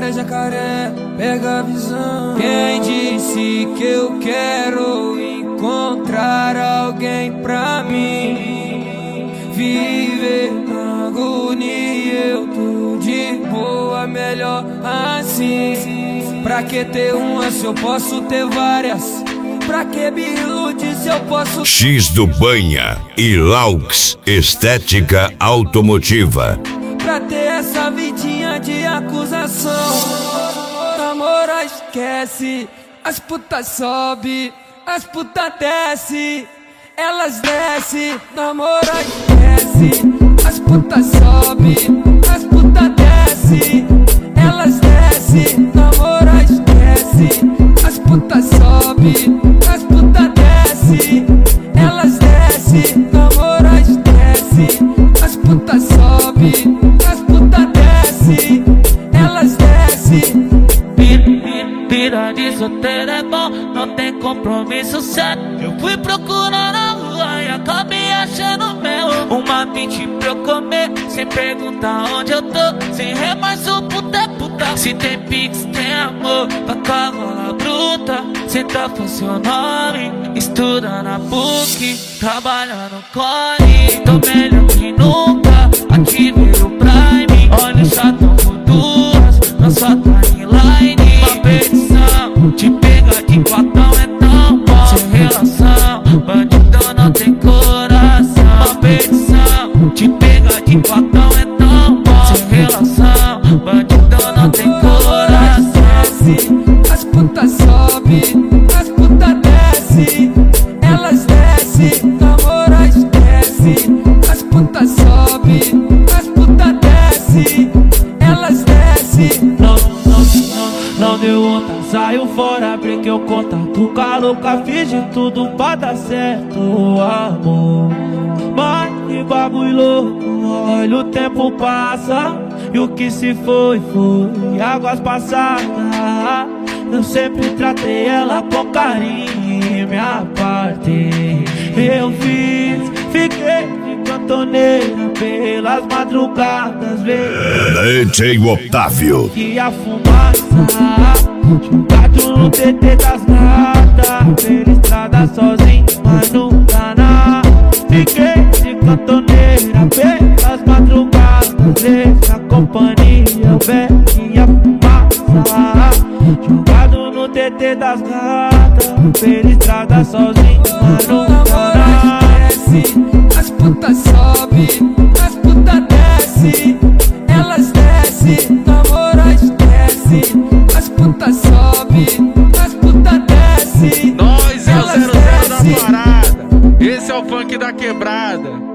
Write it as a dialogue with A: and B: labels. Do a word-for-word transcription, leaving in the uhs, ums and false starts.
A: Jacaré, jacaré, pega a visão. Quem disse que eu quero encontrar alguém pra mim? Viver na agonia, eu tô de boa, melhor assim. Pra que ter uma se eu posso ter várias? Pra que me iludir se eu posso...
B: X do Banha e Laux Estética Automotiva.
A: Pra ter essa vidinha de acusação. Namora, esquece. As putas sobe, as putas desce. Elas desce. Namora, esquece. As putas sobe, as putas desce. Elas desce. Namora, esquece. As putas sobe, as putas desce. Elas desce. Namora, esquece. As putas sobe, as putas desce. Elas desce.
C: Pira de solteiro é bom, não tem compromisso sério. Eu fui procurar na rua e acabei achando meu. Uma bitch pra eu comer, sem perguntar onde eu tô. Sem remorso, puta é puta. Se tem pix, tem amor, pra cavola bruta. Senta com seu nome, estuda na P U C, trabalha no Core. Tô melhor que nunca, ativei o Prime. Olha o chatão por duas, na sua timeline. Uma petição, te pega de quatão é tão bom. Sem relação, bandidão não tem coração. Uma petição, te pega de quatão é tão bom. Sem relação, bandidão não tem coração.
A: As putas sobe, as putas desce. Elas desce, namora, esquece. As putas sobe, as putas desce. Elas desce.
C: Não, não, não, não deu outra, saiu fora, brinquei o contato com a louca, fiz de tudo pra dar certo, amor. Mas que bagulho louco, olha o tempo passa. E o que se foi, foi águas passadas. Eu sempre tratei ela com carinho, minha parte eu fiz. Fiquei de cantoneira pelas madrugadas,
B: D J Otávio.
C: E a fumaça, jogado no T T das gatas. Pela estrada sozinho, mas nunca nada. Fiquei de cantoneira pelas madrugadas. Deixa a companhia, eu e a fumaça. Jogado no T T das gatas. Pela estrada sozinho, mas nunca nada.
A: As putas sobe, as putas desce. Elas desce, namora, esquece. As putas sobe, as putas desce.
D: Nós é o
A: Elas
D: zero zero da
A: desce.
D: parada. Esse é o funk da quebrada.